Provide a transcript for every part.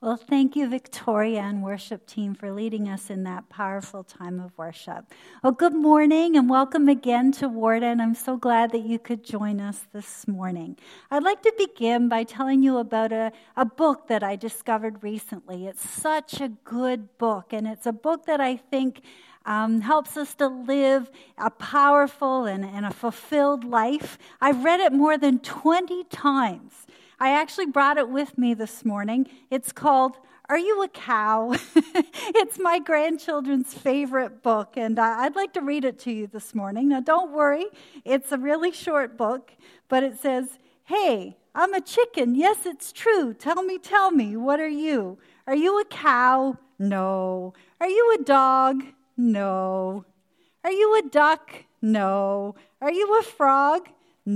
Well, thank you, Victoria and worship team, for leading us in that powerful time of worship. Well, good morning and welcome again to Warden. I'm so glad that you could join us this morning. I'd like to begin by telling you about a book that I discovered recently. It's such a good book, and it's a book that I think helps us to live a powerful and a fulfilled life. I've read it more than 20 times. I actually brought it with me this morning. It's called Are You a Cow? It's my grandchildren's favorite book, and I'd like to read it to you this morning. Now, don't worry. It's a really short book, but it says, "Hey, I'm a chicken. Yes, it's true. Tell me, what are you? Are you a cow? No. Are you a dog? No. Are you a duck? No. Are you a frog?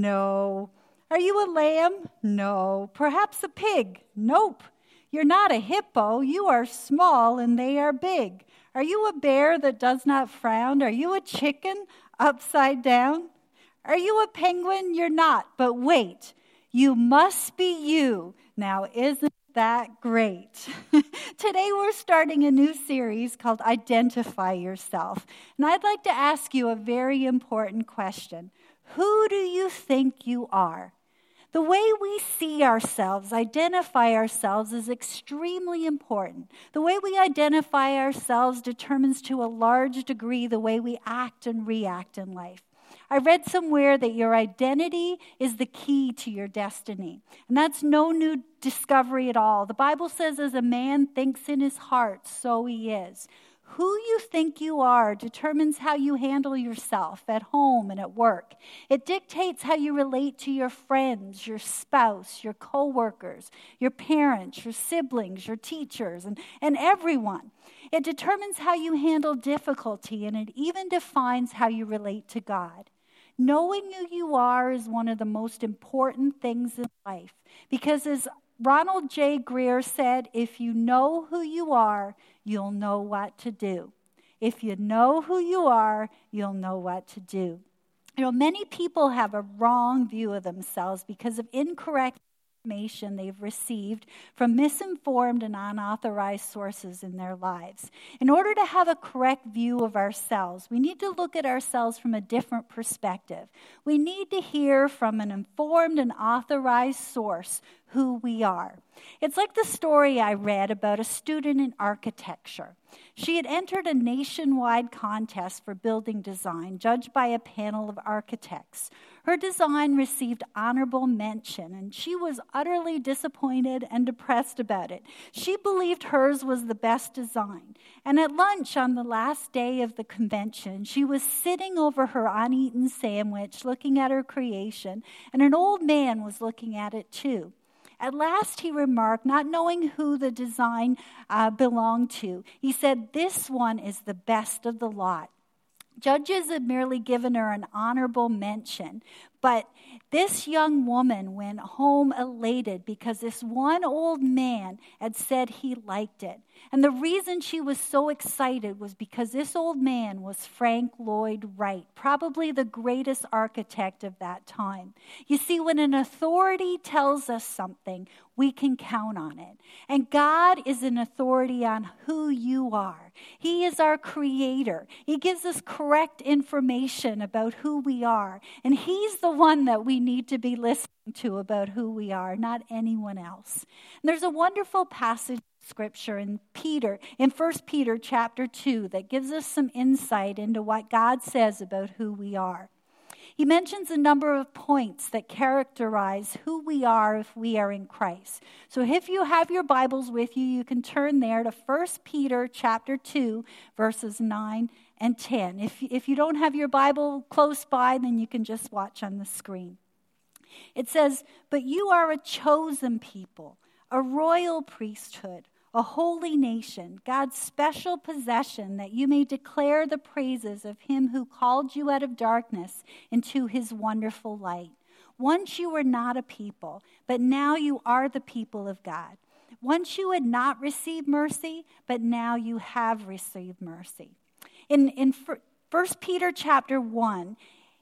No. Are you a lamb? No. Perhaps a pig? Nope. You're not a hippo. You are small and they are big. Are you a bear that does not frown? Are you a chicken upside down? Are you a penguin? You're not. But wait, you must be you. Now, isn't that great? Today we're starting a new series called Identify Yourself. And I'd like to ask you a very important question. Who do you think you are? The way we see ourselves, identify ourselves, is extremely important. The way we identify ourselves determines to a large degree the way we act and react in life. I read somewhere that your identity is the key to your destiny. And that's no new discovery at all. The Bible says, as a man thinks in his heart, so he is. Who you think you are determines how you handle yourself at home and at work. It dictates how you relate to your friends, your spouse, your coworkers, your parents, your siblings, your teachers, and everyone. It determines how you handle difficulty, and it even defines how you relate to God. Knowing who you are is one of the most important things in life, because as Ronald J. Greer said, if you know who you are, you'll know what to do. If you know who you are, you'll know what to do. You know, many people have a wrong view of themselves because of incorrect information they've received from misinformed and unauthorized sources in their lives. In order to have a correct view of ourselves, we need to look at ourselves from a different perspective. We need to hear from an informed and authorized source who we are. It's like the story I read about a student in architecture. She had entered a nationwide contest for building design, judged by a panel of architects. Her design received honorable mention, and she was utterly disappointed and depressed about it. She believed hers was the best design. And at lunch on the last day of the convention, she was sitting over her uneaten sandwich, looking at her creation, and an old man was looking at it too. At last he remarked, not knowing who the design belonged to, he said, "This one is the best of the lot." Judges had merely given her an honorable mention, but this young woman went home elated because this one old man had said he liked it. And the reason she was so excited was because this old man was Frank Lloyd Wright, probably the greatest architect of that time. You see, when an authority tells us something, we can count on it. And God is an authority on who you are. He is our creator. He gives us correct information about who we are. And He's the one that we need to be listening to about who we are, not anyone else. And there's a wonderful passage of Scripture in 1 Peter chapter 2 that gives us some insight into what God says about who we are. He mentions a number of points that characterize who we are if we are in Christ. So if you have your Bibles with you, you can turn there to 1 Peter chapter 2, verses 9 and 10. If you don't have your Bible close by, then you can just watch on the screen. It says, "But you are a chosen people, a royal priesthood, a holy nation, God's special possession, that you may declare the praises of Him who called you out of darkness into His wonderful light. Once you were not a people, but now you are the people of God. Once you had not received mercy, but now you have received mercy." In 1 Peter chapter 1,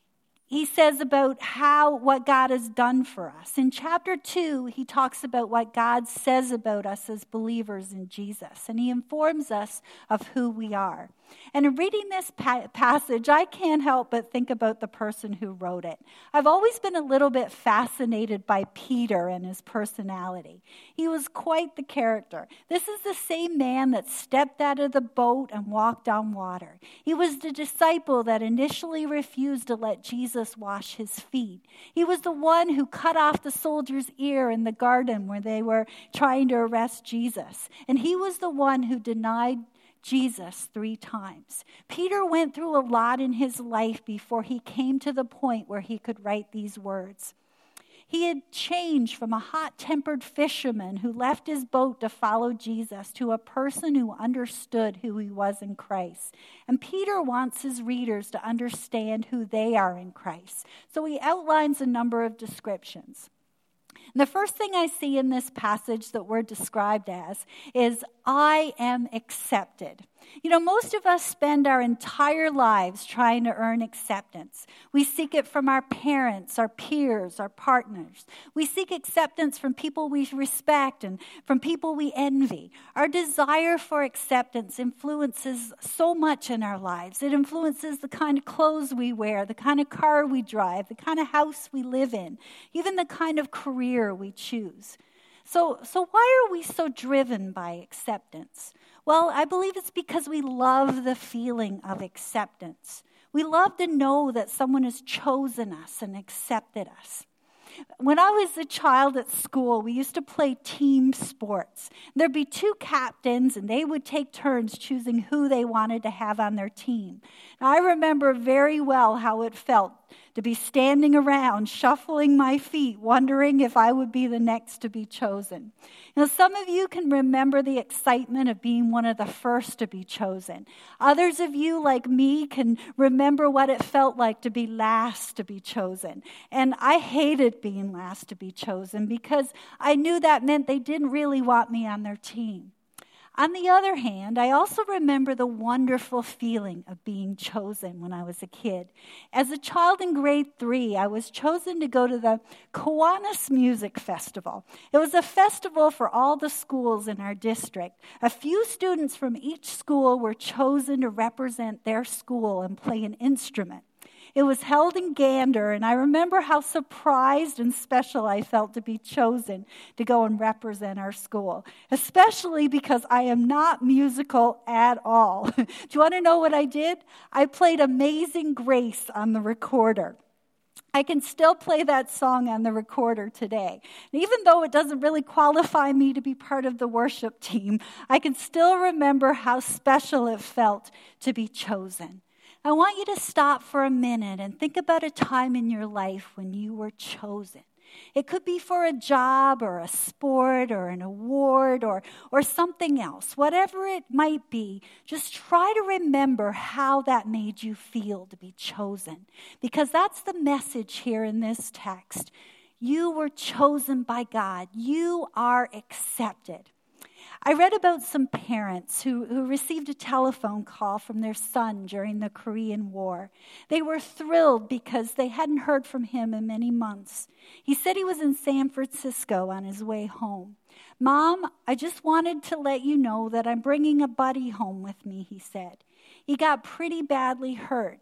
he says about what God has done for us. In chapter 2, he talks about what God says about us as believers in Jesus, and he informs us of who we are. And in reading this passage, I can't help but think about the person who wrote it. I've always been a little bit fascinated by Peter and his personality. He was quite the character. This is the same man that stepped out of the boat and walked on water. He was the disciple that initially refused to let Jesus wash his feet. He was the one who cut off the soldier's ear in the garden where they were trying to arrest Jesus. And he was the one who denied Jesus 3 times. Peter went through a lot in his life before he came to the point where he could write these words. He had changed from a hot-tempered fisherman who left his boat to follow Jesus to a person who understood who he was in Christ. And Peter wants his readers to understand who they are in Christ. So he outlines a number of descriptions. And the first thing I see in this passage that we're described as is, I am accepted. You know, most of us spend our entire lives trying to earn acceptance. We seek it from our parents, our peers, our partners. We seek acceptance from people we respect and from people we envy. Our desire for acceptance influences so much in our lives. It influences the kind of clothes we wear, the kind of car we drive, the kind of house we live in, even the kind of career we choose. So why are we so driven by acceptance? Well, I believe it's because we love the feeling of acceptance. We love to know that someone has chosen us and accepted us. When I was a child at school, we used to play team sports. There'd be 2 captains, and they would take turns choosing who they wanted to have on their team. And I remember very well how it felt to be standing around, shuffling my feet, wondering if I would be the next to be chosen. Now, some of you can remember the excitement of being one of the first to be chosen. Others of you, like me, can remember what it felt like to be last to be chosen. And I hated being last to be chosen because I knew that meant they didn't really want me on their team. On the other hand, I also remember the wonderful feeling of being chosen when I was a kid. As a child in grade 3, I was chosen to go to the Kiwanis Music Festival. It was a festival for all the schools in our district. A few students from each school were chosen to represent their school and play an instrument. It was held in Gander, and I remember how surprised and special I felt to be chosen to go and represent our school, especially because I am not musical at all. Do you want to know what I did? I played Amazing Grace on the recorder. I can still play that song on the recorder today. And even though it doesn't really qualify me to be part of the worship team, I can still remember how special it felt to be chosen. I want you to stop for a minute and think about a time in your life when you were chosen. It could be for a job or a sport or an award or something else. Whatever it might be, just try to remember how that made you feel to be chosen. Because that's the message here in this text. You were chosen by God. You are accepted. I read about some parents who received a telephone call from their son during the Korean War. They were thrilled because they hadn't heard from him in many months. He said he was in San Francisco on his way home. "Mom, I just wanted to let you know that I'm bringing a buddy home with me," he said. He got pretty badly hurt.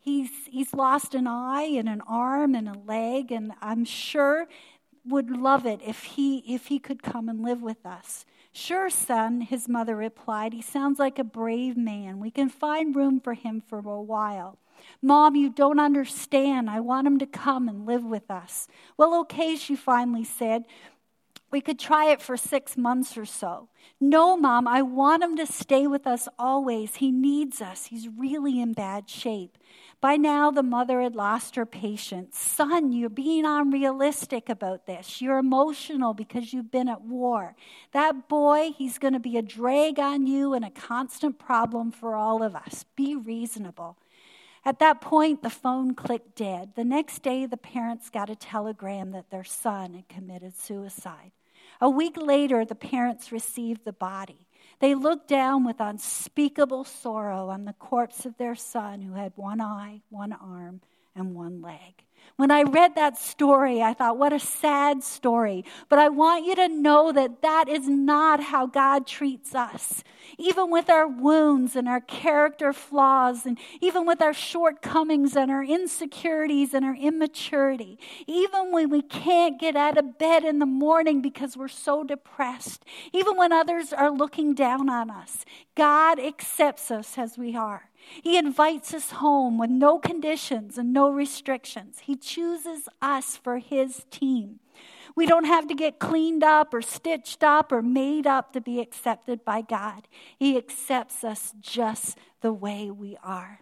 He's lost an eye and an arm and a leg, and I'm sure would love it if he could come and live with us. "Sure, son," his mother replied. "He sounds like a brave man. We can find room for him for a while." "Mom, you don't understand. I want him to come and live with us." "Well, okay," she finally said. "We could try it for 6 months or so." "No, Mom, I want him to stay with us always. He needs us. He's really in bad shape." By now, the mother had lost her patience. "Son, you're being unrealistic about this. You're emotional because you've been at war. That boy, he's going to be a drag on you and a constant problem for all of us. Be reasonable." At that point, the phone clicked dead. The next day, the parents got a telegram that their son had committed suicide. A week later, the parents received the body. They looked down with unspeakable sorrow on the corpse of their son who had one eye, one arm, and one leg. When I read that story, I thought, what a sad story. But I want you to know that that is not how God treats us. Even with our wounds and our character flaws, and even with our shortcomings and our insecurities and our immaturity, even when we can't get out of bed in the morning because we're so depressed, even when others are looking down on us, God accepts us as we are. He invites us home with no conditions and no restrictions. He chooses us for his team. We don't have to get cleaned up or stitched up or made up to be accepted by God. He accepts us just the way we are.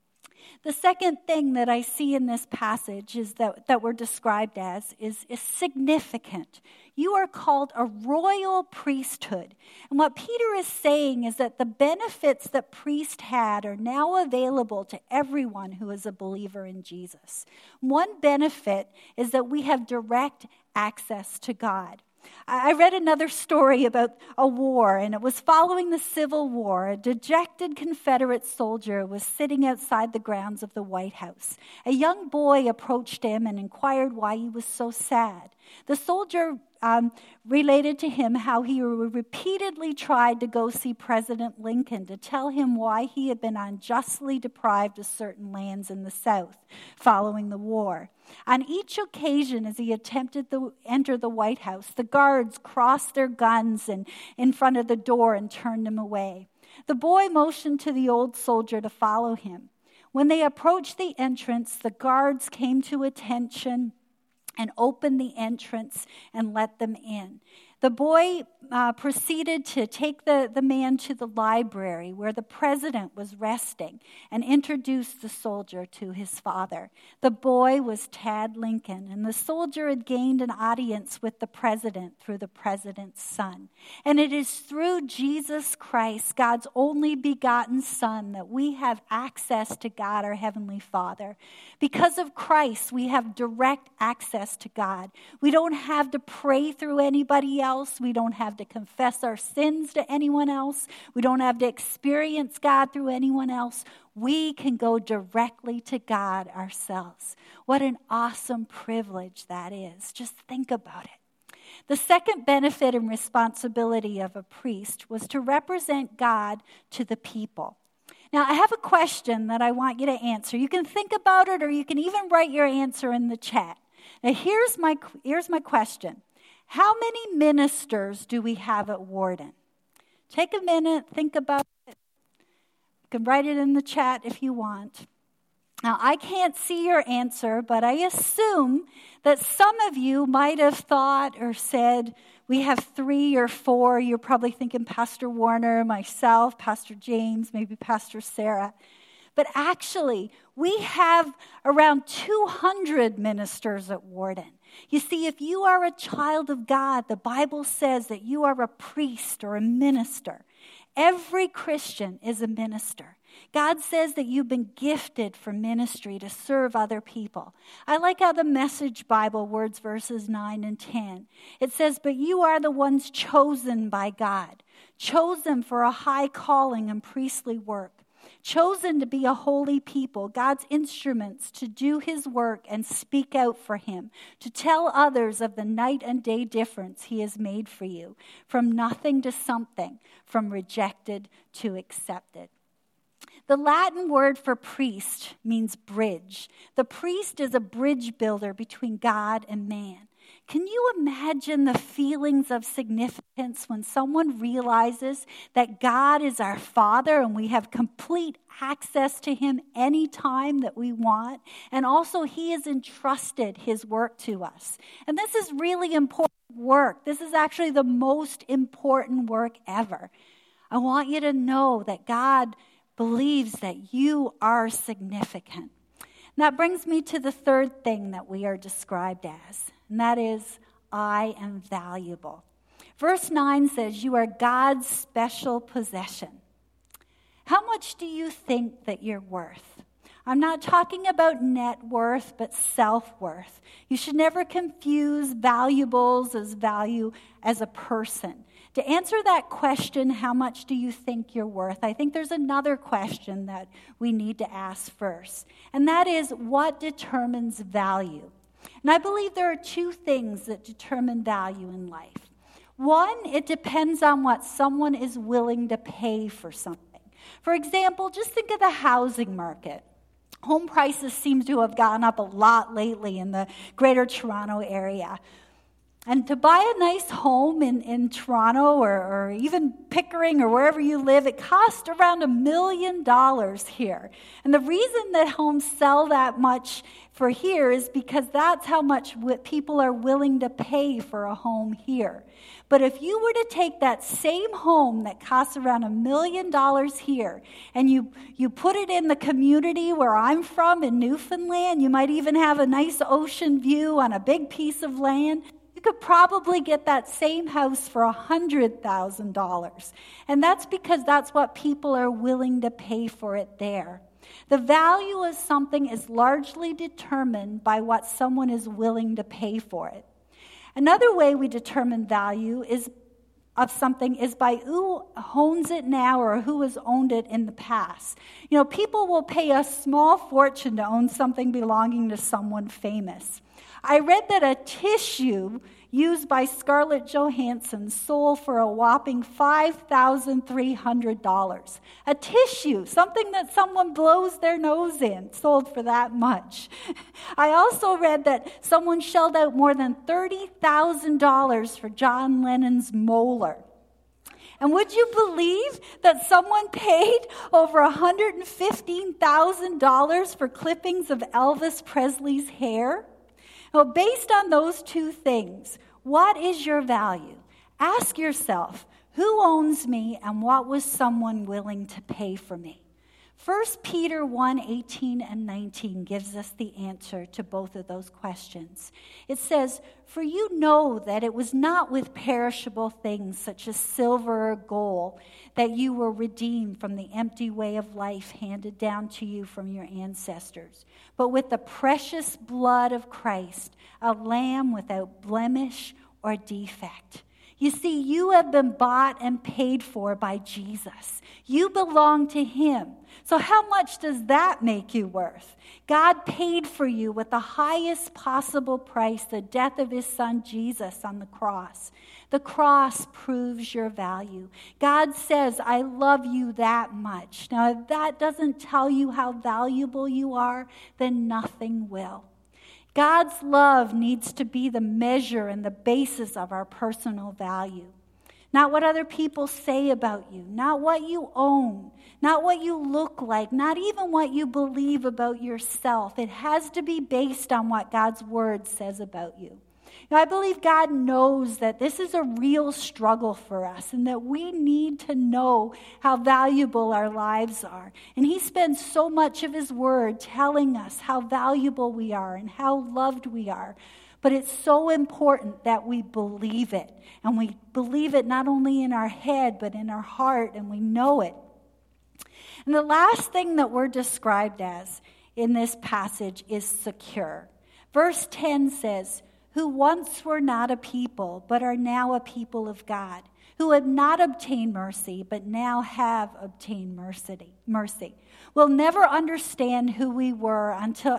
The second thing that I see in this passage is that we're described as is significant. You are called a royal priesthood. And what Peter is saying is that the benefits that priests had are now available to everyone who is a believer in Jesus. One benefit is that we have direct access to God. I read another story about a war, and it was following the Civil War. A dejected Confederate soldier was sitting outside the grounds of the White House. A young boy approached him and inquired why he was so sad. The soldier related to him how he repeatedly tried to go see President Lincoln to tell him why he had been unjustly deprived of certain lands in the South following the war. On each occasion, as he attempted to enter the White House, the guards crossed their guns in front of the door and turned him away. The boy motioned to the old soldier to follow him. When they approached the entrance, the guards came to attention and opened the entrance and let them in. The boy proceeded to take the man to the library where the president was resting and introduced the soldier to his father. The boy was Tad Lincoln, and the soldier had gained an audience with the president through the president's son. And it is through Jesus Christ, God's only begotten Son, that we have access to God, our Heavenly Father. Because of Christ, we have direct access to God. We don't have to pray through anybody else. We don't have to confess our sins to anyone else. We don't have to experience God through anyone else. We can go directly to God ourselves. What an awesome privilege that is. Just think about it. The second benefit and responsibility of a priest was to represent God to the people. Now, I have a question that I want you to answer. You can think about it, or you can even write your answer in the chat. Now, here's my question. How many ministers do we have at Warden? Take a minute, think about it. You can write it in the chat if you want. Now, I can't see your answer, but I assume that some of you might have thought or said, we have 3 or 4. You're probably thinking Pastor Warner, myself, Pastor James, maybe Pastor Sarah. But actually, we have around 200 ministers at Warden. You see, if you are a child of God, the Bible says that you are a priest or a minister. Every Christian is a minister. God says that you've been gifted for ministry to serve other people. I like how the Message Bible words verses 9 and 10. It says, but you are the ones chosen by God, chosen for a high calling and priestly work. Chosen to be a holy people, God's instruments to do his work and speak out for him, to tell others of the night and day difference he has made for you, from nothing to something, from rejected to accepted. The Latin word for priest means bridge. The priest is a bridge builder between God and man. Can you imagine the feelings of significance when someone realizes that God is our Father and we have complete access to him anytime that we want? And also he has entrusted his work to us. And this is really important work. This is actually the most important work ever. I want you to know that God believes that you are significant. And that brings me to the third thing that we are described as. And that is, I am valuable. Verse 9 says, you are God's special possession. How much do you think that you're worth? I'm not talking about net worth, but self-worth. You should never confuse valuables as value as a person. To answer that question, how much do you think you're worth? I think there's another question that we need to ask first, and that is, what determines value? And I believe there are two things that determine value in life. One, it depends on what someone is willing to pay for something. For example, just think of the housing market. Home prices seem to have gone up a lot lately in the Greater Toronto area. And to buy a nice home in Toronto or even Pickering or wherever you live, it costs around $1 million here. And the reason that homes sell that much for here is because that's how much people are willing to pay for a home here. But if you were to take that same home that costs around $1 million here and you put it in the community where I'm from in Newfoundland, you might even have a nice ocean view on a big piece of land. You could probably get that same house for $100,000. And that's because that's what people are willing to pay for it there. The value of something is largely determined by what someone is willing to pay for it. Another way we determine value of something is by who owns it now or who has owned it in the past. You know, people will pay a small fortune to own something belonging to someone famous. I read that a tissue used by Scarlett Johansson sold for a whopping $5,300. A tissue, something that someone blows their nose in, sold for that much. I also read that someone shelled out more than $30,000 for John Lennon's molar. And would you believe that someone paid over $115,000 for clippings of Elvis Presley's hair? Well, based on those two things, what is your value? Ask yourself, who owns me and what was someone willing to pay for me? 1 Peter 1:18 and 19 gives us the answer to both of those questions. It says, "For you know that it was not with perishable things such as silver or gold that you were redeemed from the empty way of life handed down to you from your ancestors, but with the precious blood of Christ, a lamb without blemish or defect." You see, you have been bought and paid for by Jesus. You belong to him. So how much does that make you worth? God paid for you with the highest possible price, the death of his son Jesus on the cross. The cross proves your value. God says, I love you that much. Now, if that doesn't tell you how valuable you are, then nothing will. God's love needs to be the measure and the basis of our personal value. Not what other people say about you, not what you own, not what you look like, not even what you believe about yourself. It has to be based on what God's word says about you. Now, I believe God knows that this is a real struggle for us and that we need to know how valuable our lives are. And he spends so much of his word telling us how valuable we are and how loved we are. But it's so important that we believe it. And we believe it not only in our head, but in our heart, and we know it. And the last thing that we're described as in this passage is secure. Verse 10 says, "Who once were not a people, but are now a people of God, who have not obtained mercy, but now have obtained mercy. We'll never understand who we are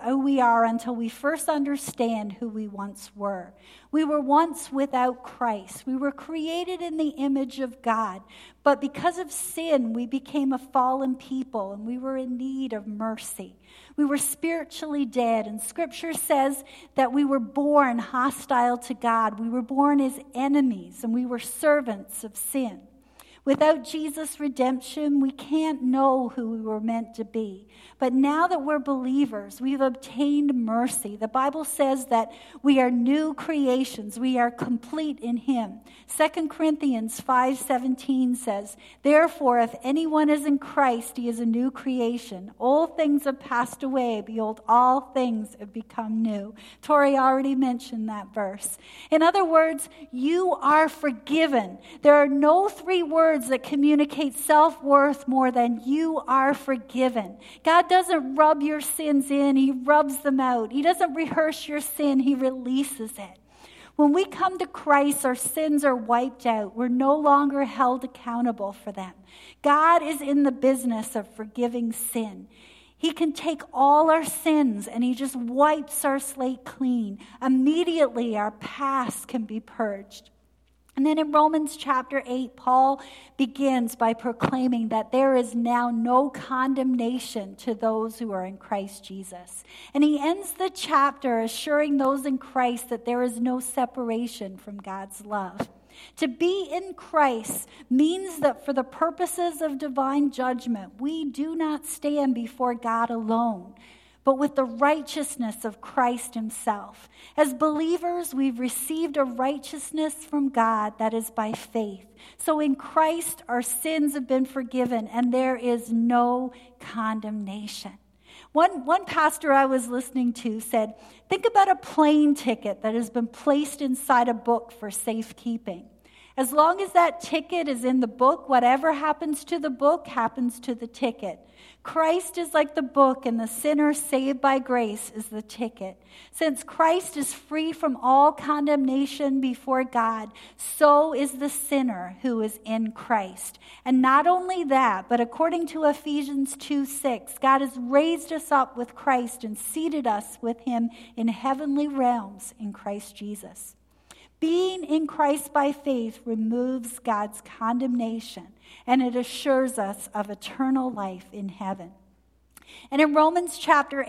until we first understand who we once were. We were once without Christ. We were created in the image of God, but because of sin, we became a fallen people, and we were in need of mercy. We were spiritually dead, and Scripture says that we were born hostile to God. We were born as enemies, and we were servants of sin. Without Jesus' redemption, we can't know who we were meant to be. But now that we're believers, we've obtained mercy. The Bible says that we are new creations. We are complete in him. 2 Corinthians 5:17 says, "Therefore, if anyone is in Christ, he is a new creation. Old things have passed away. Behold, all things have become new." Tori already mentioned that verse. In other words, you are forgiven. There are no three words that communicate self-worth more than you are forgiven. God doesn't rub your sins in, he rubs them out. He doesn't rehearse your sin, he releases it. When we come to Christ, our sins are wiped out. We're no longer held accountable for them. God is in the business of forgiving sin. He can take all our sins and he just wipes our slate clean. Immediately, our past can be purged. And then in Romans chapter 8, Paul begins by proclaiming that there is now no condemnation to those who are in Christ Jesus. And he ends the chapter assuring those in Christ that there is no separation from God's love. To be in Christ means that for the purposes of divine judgment, we do not stand before God alone, but with the righteousness of Christ himself. As believers, we've received a righteousness from God that is by faith. So in Christ, our sins have been forgiven, and there is no condemnation. One pastor I was listening to said, think about a plane ticket that has been placed inside a book for safekeeping. As long as that ticket is in the book, whatever happens to the book happens to the ticket. Christ is like the book, and the sinner saved by grace is the ticket. Since Christ is free from all condemnation before God, so is the sinner who is in Christ. And not only that, but according to Ephesians 2:6, God has raised us up with Christ and seated us with him in heavenly realms in Christ Jesus. Being in Christ by faith removes God's condemnation, and it assures us of eternal life in heaven. And in Romans chapter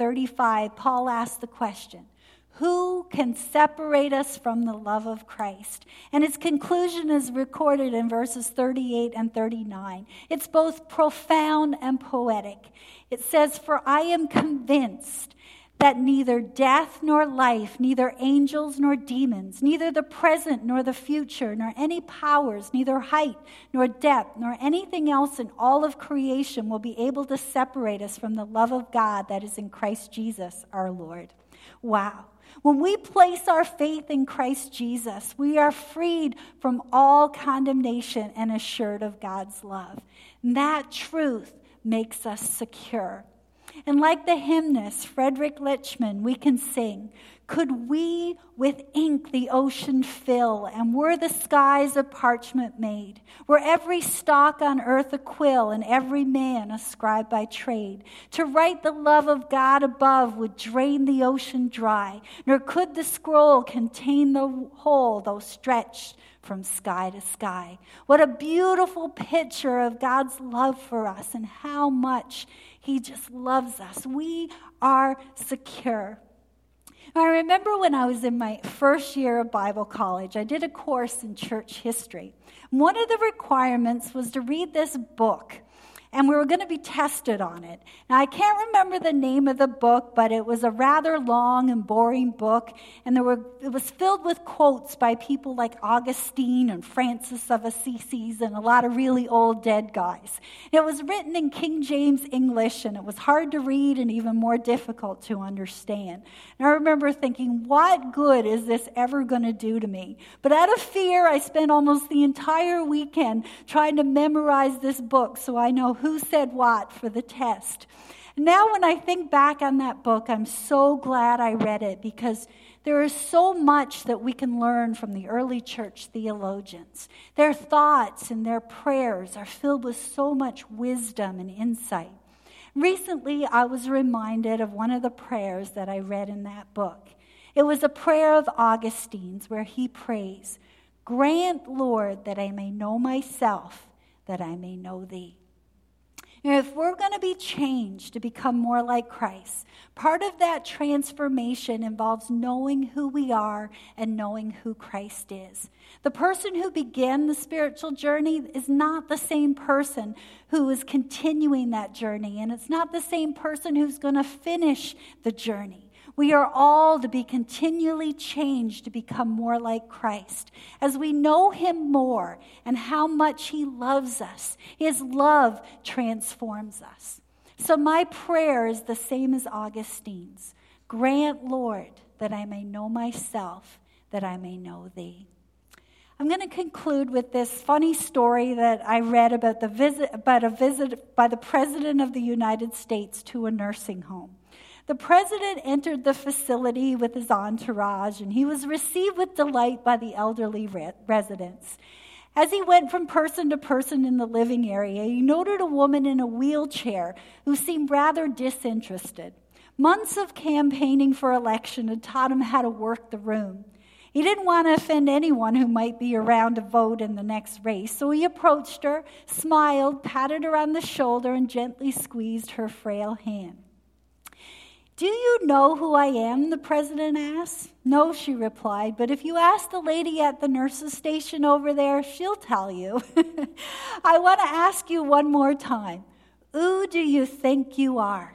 8:35, Paul asks the question, who can separate us from the love of Christ? And its conclusion is recorded in verses 38 and 39. It's both profound and poetic. It says, for I am convinced that neither death nor life, neither angels nor demons, neither the present nor the future, nor any powers, neither height nor depth, nor anything else in all of creation will be able to separate us from the love of God that is in Christ Jesus our Lord. Wow. When we place our faith in Christ Jesus, we are freed from all condemnation and assured of God's love. And that truth makes us secure. And like the hymnist Frederick Lichman, we can sing, could we with ink the ocean fill, and were the skies of parchment made, were every stalk on earth a quill, and every man a scribe by trade, to write the love of God above would drain the ocean dry, nor could the scroll contain the whole, though stretched from sky to sky. What a beautiful picture of God's love for us and how much he just loves us. We are secure. I remember when I was in my first year of Bible college, I did a course in church history. One of the requirements was to read this book, and we were going to be tested on it. Now, I can't remember the name of the book, but it was a rather long and boring book, and it was filled with quotes by people like Augustine and Francis of Assisi and a lot of really old dead guys. It was written in King James English, and it was hard to read and even more difficult to understand. And I remember thinking, what good is this ever going to do to me? But out of fear, I spent almost the entire weekend trying to memorize this book so I know who said what for the test. Now when I think back on that book, I'm so glad I read it because there is so much that we can learn from the early church theologians. Their thoughts and their prayers are filled with so much wisdom and insight. Recently, I was reminded of one of the prayers that I read in that book. It was a prayer of Augustine's where he prays, "Grant, Lord, that I may know myself, that I may know thee." Now, if we're going to be changed to become more like Christ, part of that transformation involves knowing who we are and knowing who Christ is. The person who began the spiritual journey is not the same person who is continuing that journey, and it's not the same person who's going to finish the journey. We are all to be continually changed to become more like Christ. As we know him more and how much he loves us, his love transforms us. So my prayer is the same as Augustine's. Grant, Lord, that I may know myself, that I may know thee. I'm going to conclude with this funny story that I read about a visit by the President of the United States to a nursing home. The president entered the facility with his entourage, and he was received with delight by the elderly residents. As he went from person to person in the living area, he noted a woman in a wheelchair who seemed rather disinterested. Months of campaigning for election had taught him how to work the room. He didn't want to offend anyone who might be around to vote in the next race, so he approached her, smiled, patted her on the shoulder, and gently squeezed her frail hand. "Do you know who I am?" the president asked. "No," she replied, "but if you ask the lady at the nurse's station over there, she'll tell you." "I want to ask you one more time. Who do you think you are?"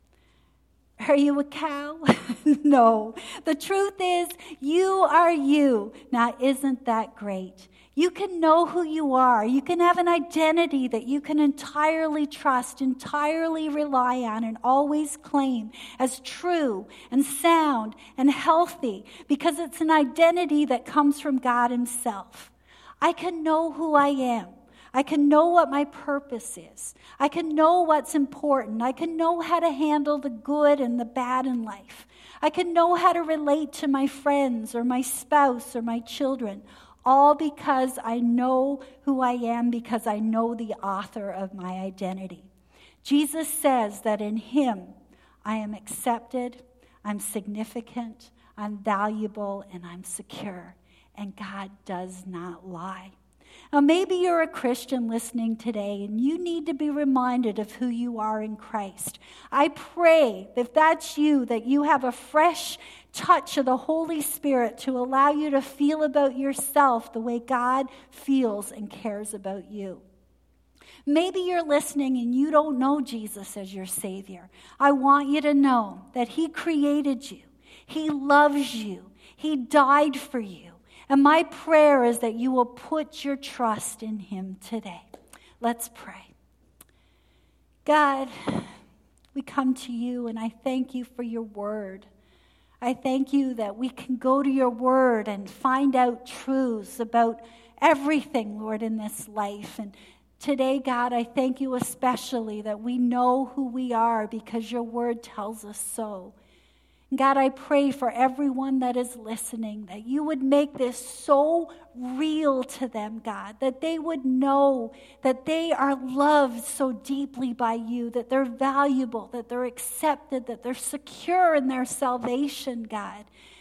"Are you a cow?" "No. The truth is, you are you." Now, isn't that great? You can know who you are. You can have an identity that you can entirely trust, entirely rely on, and always claim as true and sound and healthy, because it's an identity that comes from God Himself. I can know who I am. I can know what my purpose is. I can know what's important. I can know how to handle the good and the bad in life. I can know how to relate to my friends or my spouse or my children, all because I know who I am, because I know the author of my identity. Jesus says that in Him I am accepted, I'm significant, I'm valuable, and I'm secure. And God does not lie. Now, maybe you're a Christian listening today, and you need to be reminded of who you are in Christ. I pray, if that's you, that you have a fresh touch of the Holy Spirit to allow you to feel about yourself the way God feels and cares about you. Maybe you're listening and you don't know Jesus as your Savior. I want you to know that He created you. He loves you. He died for you. And my prayer is that you will put your trust in Him today. Let's pray. God, we come to you, and I thank you for your word. I thank you that we can go to your word and find out truths about everything, Lord, in this life. And today, God, I thank you especially that we know who we are because your word tells us so. God, I pray for everyone that is listening, that you would make this so real to them, God, that they would know that they are loved so deeply by you, that they're valuable, that they're accepted, that they're secure in their salvation, God.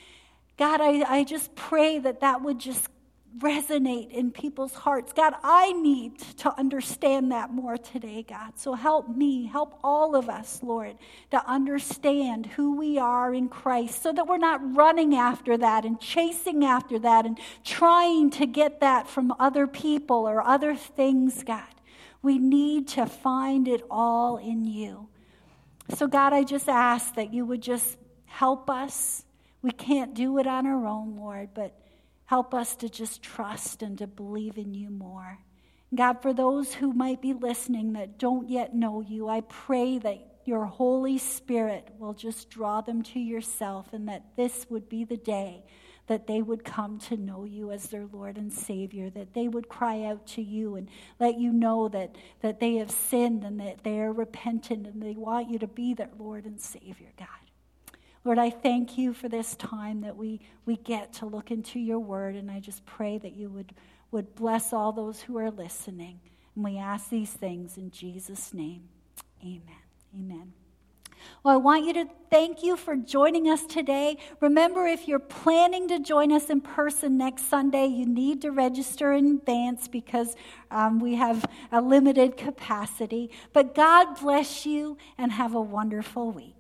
God, I just pray that that would just resonate in people's hearts. God, I need to understand that more today, God. So help me, help all of us, Lord, to understand who we are in Christ so that we're not running after that and chasing after that and trying to get that from other people or other things, God. We need to find it all in you. So, God, I just ask that you would just help us. We can't do it on our own, Lord, but help us to just trust and to believe in you more. God, for those who might be listening that don't yet know you, I pray that your Holy Spirit will just draw them to yourself, and that this would be the day that they would come to know you as their Lord and Savior, that they would cry out to you and let you know that they have sinned and that they are repentant and they want you to be their Lord and Savior, God. Lord, I thank you for this time that we get to look into your word, and I just pray that you would bless all those who are listening. And we ask these things in Jesus' name. Amen. Amen. Well, I want you to thank you for joining us today. Remember, if you're planning to join us in person next Sunday, you need to register in advance because we have a limited capacity. But God bless you and have a wonderful week.